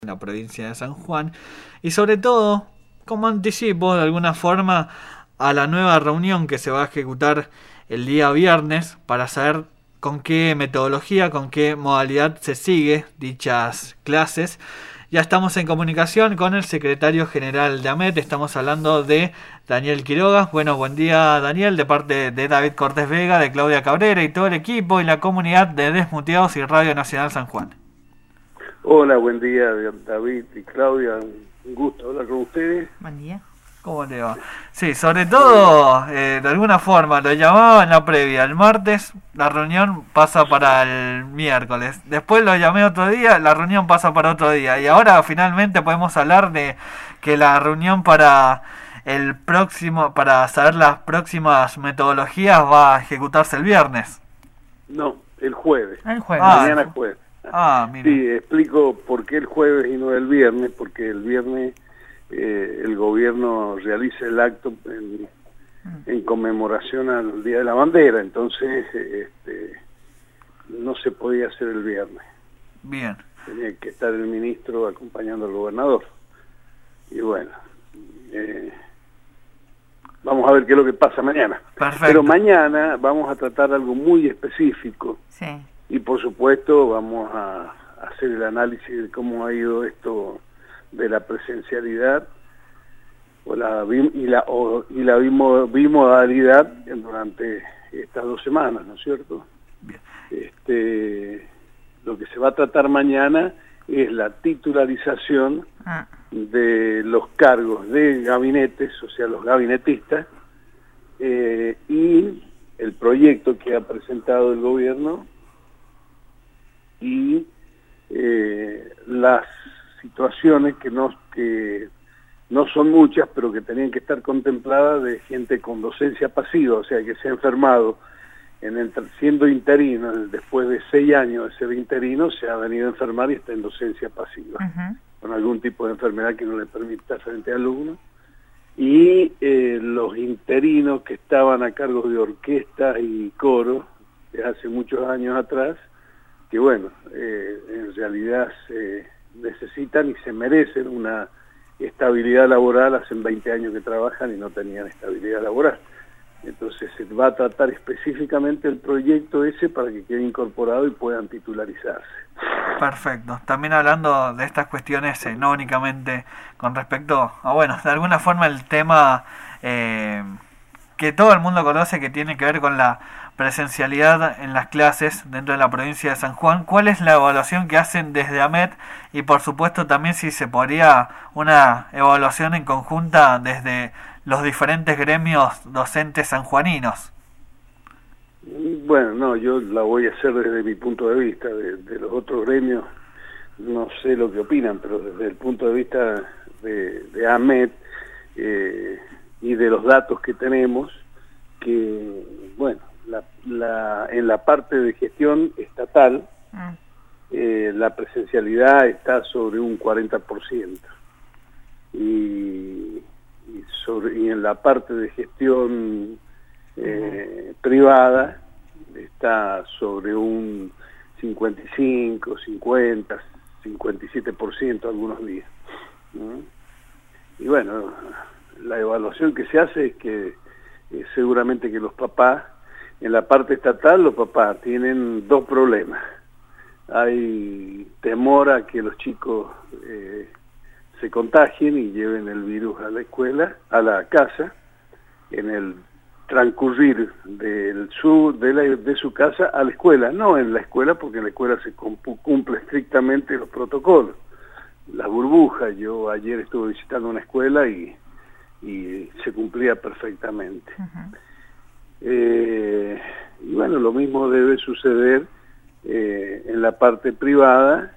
en la provincia de San Juan y sobre todo como anticipo de alguna forma a la nueva reunión que se va a ejecutar el día viernes para saber con qué metodología, con qué modalidad se sigue dichas clases. Ya estamos en comunicación con el secretario general de AMET, estamos hablando de Daniel Quiroga. Bueno, buen día Daniel, de parte de David Cortés Vega, de Claudia Cabrera y todo el equipo y la comunidad de Desmuteados y Radio Nacional San Juan. Hola, buen día David y Claudia, un gusto hablar con ustedes. Buen día. ¿Cómo le va? Sí, sobre todo, de alguna forma, lo llamaba en la previa, el martes la reunión pasa para el miércoles, después lo llamé otro día, la reunión pasa para otro día, y ahora finalmente podemos hablar de que la reunión para el próximo, para saber las próximas metodologías va a ejecutarse el viernes. No, el jueves. El jueves. Mañana jueves. Mire. Sí, explico por qué el jueves y no el viernes, porque el viernes el gobierno realiza el acto en conmemoración al Día de la Bandera, entonces no se podía hacer el viernes. Bien. Tenía que estar el ministro acompañando al gobernador. Y bueno, vamos a ver qué es lo que pasa mañana. Perfecto. Pero mañana vamos a tratar algo muy específico. Sí. Y por supuesto vamos a hacer el análisis de cómo ha ido esto de la presencialidad y la bimodalidad durante estas 2 semanas, ¿no es cierto? Bien. Lo que se va a tratar mañana es la titularización de los cargos de gabinetes, o sea, los gabinetistas, y el proyecto que ha presentado el gobierno y las situaciones que no son muchas, pero que tenían que estar contempladas de gente con docencia pasiva, o sea, que se ha enfermado siendo interino, después de 6 años de ser interino, se ha venido a enfermar y está en docencia pasiva, con algún tipo de enfermedad que no le permite estar frente a alumnos, y los interinos que estaban a cargo de orquestas y coros desde hace muchos años atrás, que bueno, en realidad se necesitan y se merecen una estabilidad laboral. Hace 20 años que trabajan y no tenían estabilidad laboral. Entonces se va a tratar específicamente el proyecto ese para que quede incorporado y puedan titularizarse. Perfecto. También hablando de estas cuestiones, no únicamente con respecto a, bueno, de alguna forma el tema que todo el mundo conoce que tiene que ver con la presencialidad en las clases dentro de la provincia de San Juan. ¿Cuál es la evaluación que hacen desde AMET? Y por supuesto también si se podría una evaluación en conjunta desde los diferentes gremios docentes sanjuaninos. Bueno, no, yo la voy a hacer desde mi punto de vista. De los otros gremios no sé lo que opinan, pero desde el punto de vista de AMET y de los datos que tenemos, que bueno, en la parte de gestión estatal la presencialidad está sobre un 40%, y en la parte de gestión privada está sobre un 55, 50, 57% algunos días. Y bueno, la evaluación que se hace es que seguramente que los papás, en la parte estatal, los papás tienen 2 problemas. Hay temor a que los chicos se contagien y lleven el virus a la escuela, a la casa, en el transcurrir de su casa a la escuela, no en la escuela, porque en la escuela se cumple estrictamente los protocolos. Las burbujas, yo ayer estuve visitando una escuela y se cumplía perfectamente. Y bueno, lo mismo debe suceder en la parte privada,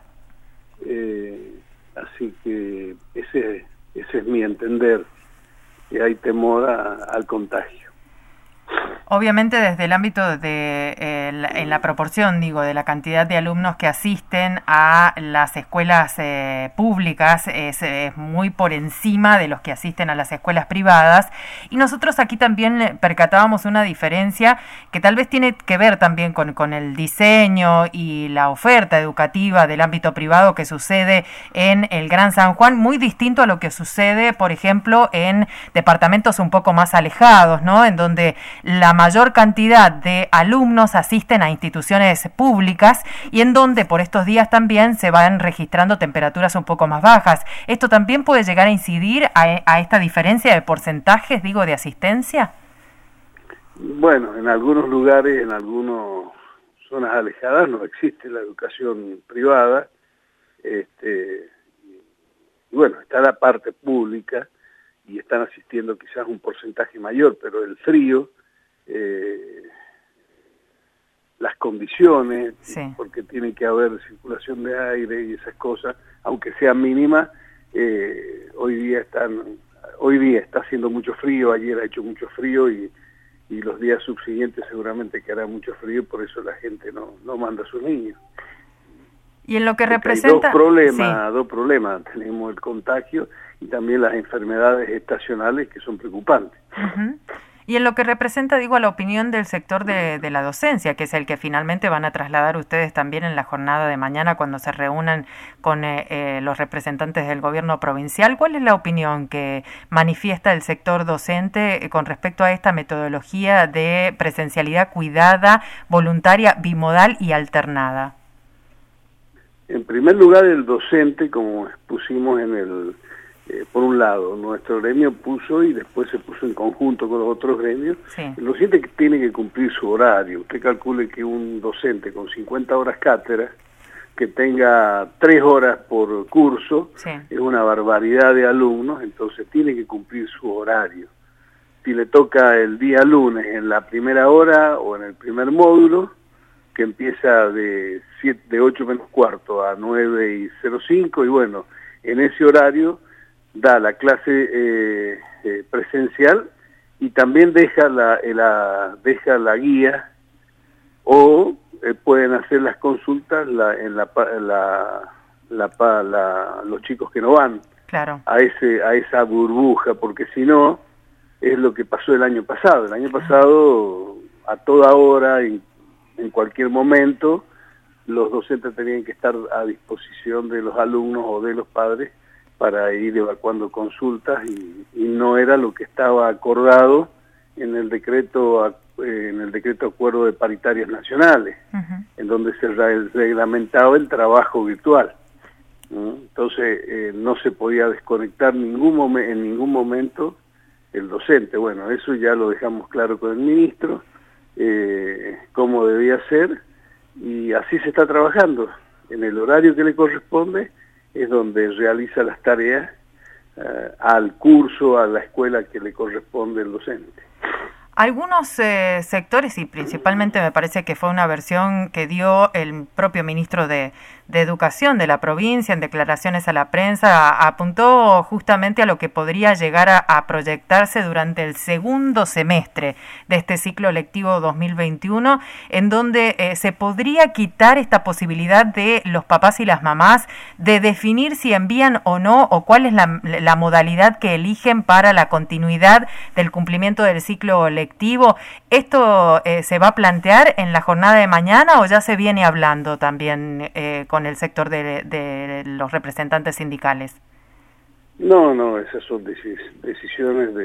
así que ese es mi entender, que hay temor al contagio. Obviamente desde el ámbito de en la proporción, digo, de la cantidad de alumnos que asisten a las escuelas públicas es muy por encima de los que asisten a las escuelas privadas, y nosotros aquí también percatábamos una diferencia que tal vez tiene que ver también con el diseño y la oferta educativa del ámbito privado que sucede en el Gran San Juan, muy distinto a lo que sucede, por ejemplo, en departamentos un poco más alejados, ¿no? En donde la mayor cantidad de alumnos asisten a instituciones públicas y en donde por estos días también se van registrando temperaturas un poco más bajas. ¿Esto también puede llegar a incidir a esta diferencia de porcentajes, digo, de asistencia? Bueno, en algunos lugares, en algunas zonas alejadas no existe la educación privada, y bueno, está la parte pública y están asistiendo quizás un porcentaje mayor, pero el frío, las condiciones, sí, porque tiene que haber circulación de aire y esas cosas, aunque sean mínimas, hoy día está haciendo mucho frío, ayer ha hecho mucho frío y los días subsiguientes seguramente que hará mucho frío, por eso la gente no manda a sus niños. Y en lo que porque representa... Hay dos problemas, tenemos el contagio y también las enfermedades estacionales que son preocupantes. Uh-huh. Y en lo que representa, digo, a la opinión del sector de la docencia, que es el que finalmente van a trasladar ustedes también en la jornada de mañana cuando se reúnan con los representantes del gobierno provincial, ¿cuál es la opinión que manifiesta el sector docente con respecto a esta metodología de presencialidad cuidada, voluntaria, bimodal y alternada? En primer lugar, el docente, como expusimos por un lado, nuestro gremio puso y después se puso en conjunto con los otros gremios, sí, el docente tiene que cumplir su horario. Usted calcule que un docente con 50 horas cátedra, que tenga 3 horas por curso, sí, es una barbaridad de alumnos, entonces tiene que cumplir su horario. Si le toca el día lunes en la primera hora o en el primer módulo, que empieza de 8 menos cuarto a 9:05, y bueno, en ese horario da la clase presencial y también deja la guía, o pueden hacer las consultas los chicos que no van, claro, a esa burbuja, porque si no es lo que pasó el año pasado. El año pasado, a toda hora, en cualquier momento, los docentes tenían que estar a disposición de los alumnos o de los padres para ir evacuando consultas, y no era lo que estaba acordado en el decreto acuerdo de paritarias nacionales, uh-huh, en donde se reglamentaba el trabajo virtual. Entonces no se podía desconectar en ningún momento el docente. Bueno, eso ya lo dejamos claro con el ministro, cómo debía ser, y así se está trabajando. En el horario que le corresponde es donde realiza las tareas al curso, a la escuela que le corresponde el docente. Algunos sectores, y principalmente me parece que fue una versión que dio el propio ministro de Educación de la provincia en declaraciones a la prensa, apuntó justamente a lo que podría llegar a proyectarse durante el segundo semestre de este ciclo lectivo 2021, en donde se podría quitar esta posibilidad de los papás y las mamás de definir si envían o no, o cuál es la modalidad que eligen para la continuidad del cumplimiento del ciclo lectivo. ¿Esto se va a plantear en la jornada de mañana o ya se viene hablando también con el sector de los representantes sindicales? No, esas son decisiones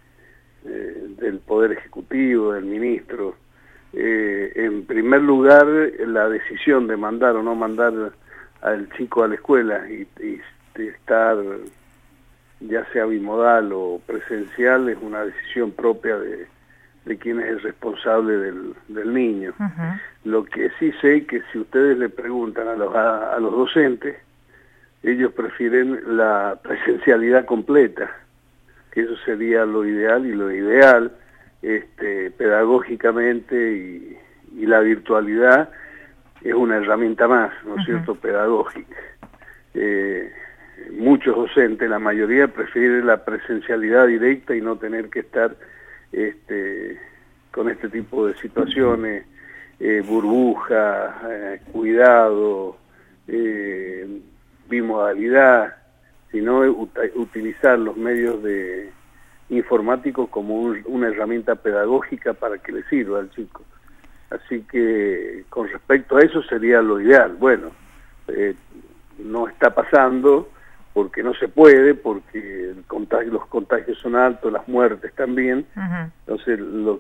del Poder Ejecutivo, del ministro. En primer lugar, la decisión de mandar o no mandar al chico a la escuela y estar, ya sea bimodal o presencial, es una decisión propia de quién es el responsable del niño. Uh-huh. Lo que sí sé que si ustedes le preguntan a los docentes, ellos prefieren la presencialidad completa, que eso sería lo ideal, y lo ideal pedagógicamente, y la virtualidad es una herramienta más, ¿no es cierto?, pedagógica. Muchos docentes, la mayoría, prefieren la presencialidad directa y no tener que estar con este tipo de situaciones, burbuja, cuidado, bimodalidad, sino utilizar los medios informáticos como una herramienta pedagógica para que le sirva al chico. Así que con respecto a eso sería lo ideal. Bueno, no está pasando porque no se puede, porque los contagios son altos, las muertes también. Uh-huh. Entonces lo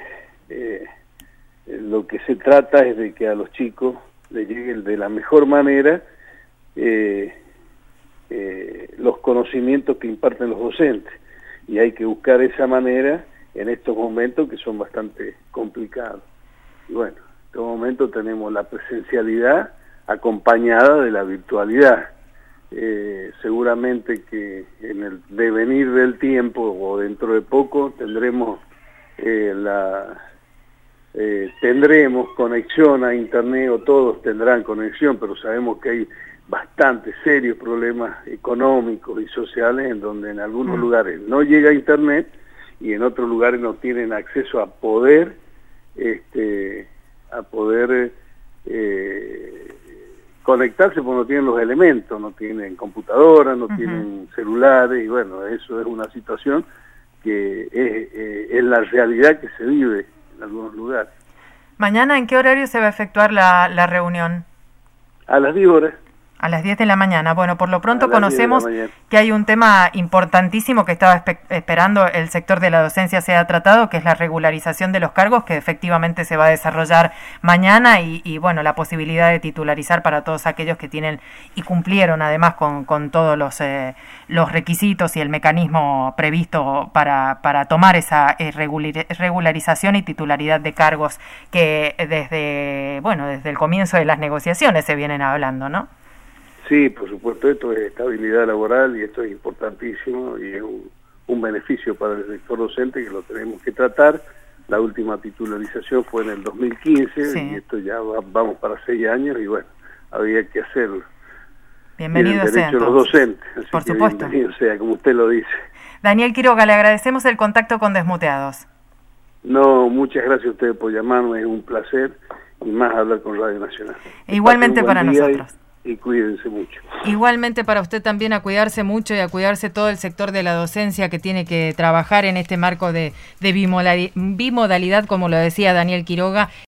que se trata es de que a los chicos les lleguen de la mejor manera los conocimientos que imparten los docentes, y hay que buscar esa manera en estos momentos que son bastante complicados. Y bueno, en este momento tenemos la presencialidad acompañada de la virtualidad. Seguramente que en el devenir del tiempo o dentro de poco tendremos conexión a internet, o todos tendrán conexión, pero sabemos que hay bastante serios problemas económicos y sociales en donde en algunos lugares no llega internet y en otros lugares no tienen acceso a poder conectarse, porque no tienen los elementos, no tienen computadoras, no tienen celulares, y bueno, eso es una situación que es la realidad que se vive en algunos lugares. ¿Mañana en qué horario se va a efectuar la reunión? A las 10 horas. A las 10 de la mañana. Bueno, por lo pronto conocemos que hay un tema importantísimo que estaba esperando el sector de la docencia sea tratado, que es la regularización de los cargos, que efectivamente se va a desarrollar mañana, y bueno, la posibilidad de titularizar para todos aquellos que tienen y cumplieron además con todos los requisitos y el mecanismo previsto para tomar esa regularización y titularidad de cargos que desde el comienzo de las negociaciones se vienen hablando, ¿no? Sí, por supuesto, esto es estabilidad laboral y esto es importantísimo y es un beneficio para el sector docente que lo tenemos que tratar. La última titularización fue en el 2015 y esto ya vamos para 6 años y bueno, había que hacerlo. Bienvenido sea los docentes, así por supuesto. Bienvenido sea, como usted lo dice. Daniel Quiroga, le agradecemos el contacto con Desmuteados. No, muchas gracias a ustedes por llamarme, es un placer y más hablar con Radio Nacional. Igualmente para nosotros. Y cuídense mucho. Igualmente para usted también, a cuidarse mucho y a cuidarse todo el sector de la docencia que tiene que trabajar en este marco de bimodalidad, como lo decía Daniel Quiroga,